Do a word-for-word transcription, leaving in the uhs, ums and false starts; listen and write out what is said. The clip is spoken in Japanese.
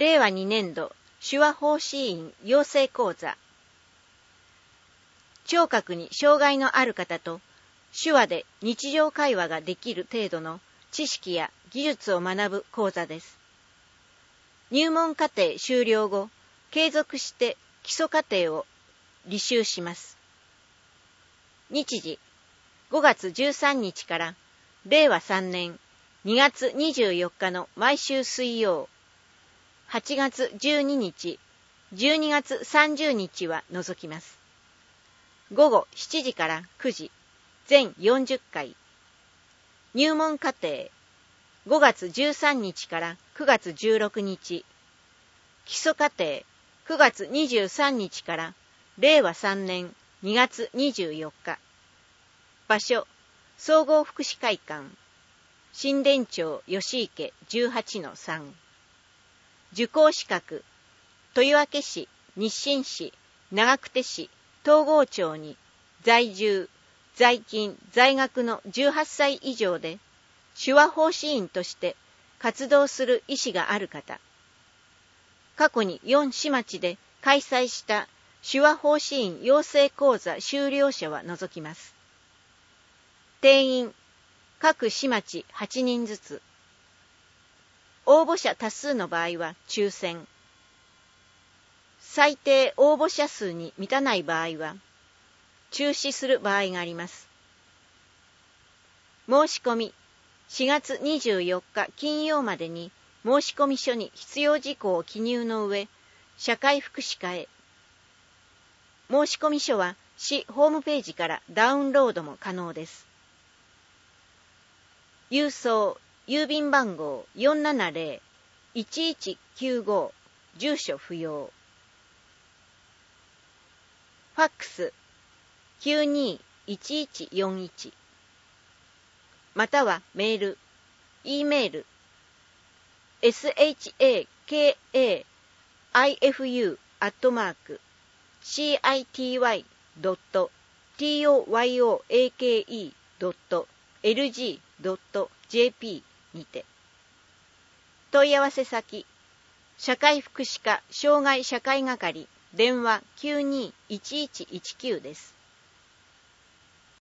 れいわにねんど手話法師院養成講座。聴覚に障害のある方と手話で日常会話ができる程度の知識や技術を学ぶ講座です。入門課程修了後、継続して基礎課程を履修します。日時、ごがつじゅうさんにちかられいわさんねんにがつにじゅうよっかの毎週水曜、はちがつじゅうににち、じゅうにがつさんじゅうにちは除きます。ごごしちじからくじ、全よんじゅっかい。入門課程、ごがつじゅうさんにちからくがつじゅうろくにち。基礎課程、くがつにじゅうさんにちかられいわさんねんにがつにじゅうよっか。場所、総合福祉会館、新田町吉池 じゅうはちのさん。受講資格、豊明市、日清市、長久手市、東郷町に在住、在勤、在学のじゅうはっさい以上で手話法師院として活動する意思がある方。過去によんし町で開催した手話法師院養成講座修了者は除きます。定員、各市町はちにんずつ。応募者多数の場合は抽選。最低応募者数に満たない場合は中止する場合があります。申し込み、しがつにじゅうよっか金曜までに申込書に必要事項を記入の上、社会福祉課へ。申込書は市ホームページからダウンロードも可能です。郵送、郵便番号 よんななぜろいちいちきゅうご、住所不要。ファックスきゅうにいちいちよんいち、またはメール、E メール、シャカイフユー アットマーク シーアイティーワイ ドット トヨー ドット エルジー ドット ジェーピー にて。問い合わせ先、社会福祉課障害社会係、電話きゅうにいちいちいちきゅうです。